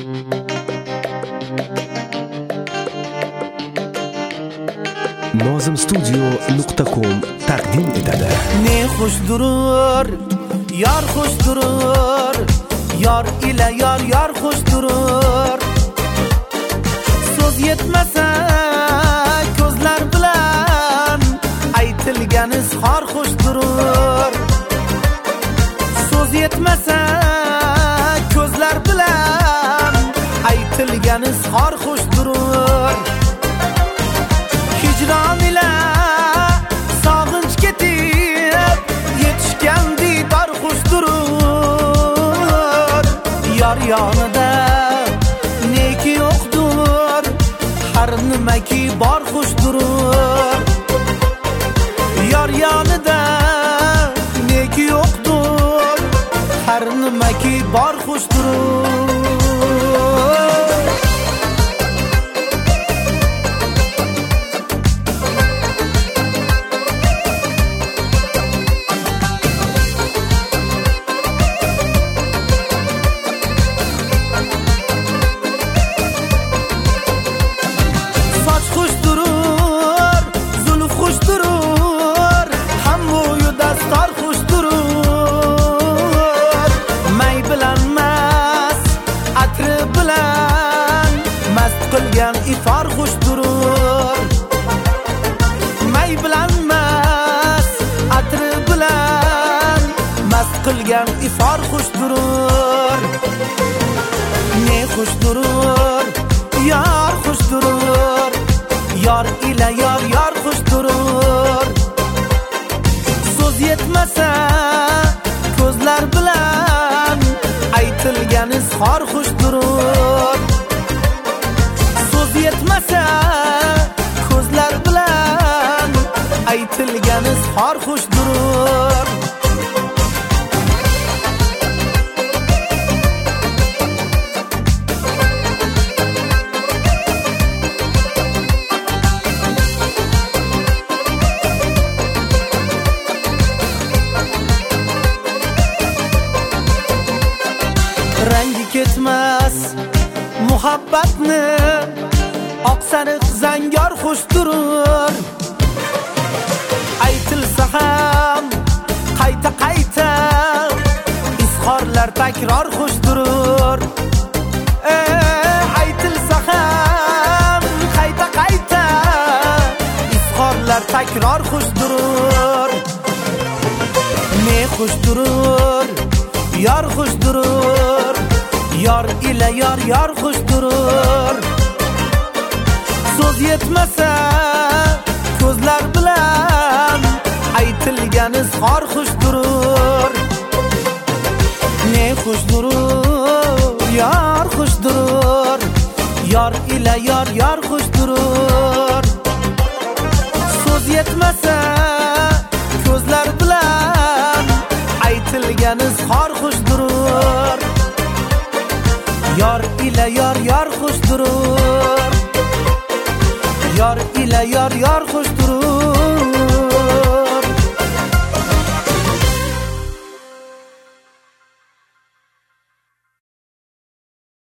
nozimstudio.com taqdim etadi. Ne xush durur, yar xush durur, yar ile yar xush durur. So'z yetmasa ko'zlar bilan aytilgan izhor xush durur. So'z yetmasa ko'zlar bilan aytilgan izhor xush durur. Hicran ile sog'inch ketib yetishgan diydor xush durur. Yar yonida neki yo'qdur, har nimaki bor xush durur. Yar yonida neki yo'qdur, har nimaki bor xush durur. İfar xush durur. May bilan mas atri bilan mast qilgan ifar xush durur. Ne xush durur, yar xush durur, yar ile yar xush durur. So'z yetmasa ko'zlar bilan aytilgan izhor xush durur. Yetmasa ko'zlar bilan aytilgan izhor xush durur. Rangi ketmas muhabbatni oq sariq zangor xush durur. Aytilsa ham qayta izhorlar takror xush durur. Aytilsa ham qayta izhorlar takror xush durur. Ne xush durur, yar xush durur, yar ile yar xush durur. So'z yetmasa ko'zlar bilan aytilgan izhor xush durur. Ne xush durur, yar xush durur, yar ile yar xush durur. So'z yetmasa ko'zlar bilan aytilgan izhor xush durur. Yar ile yar xush durur. Yar ile yar xush durur.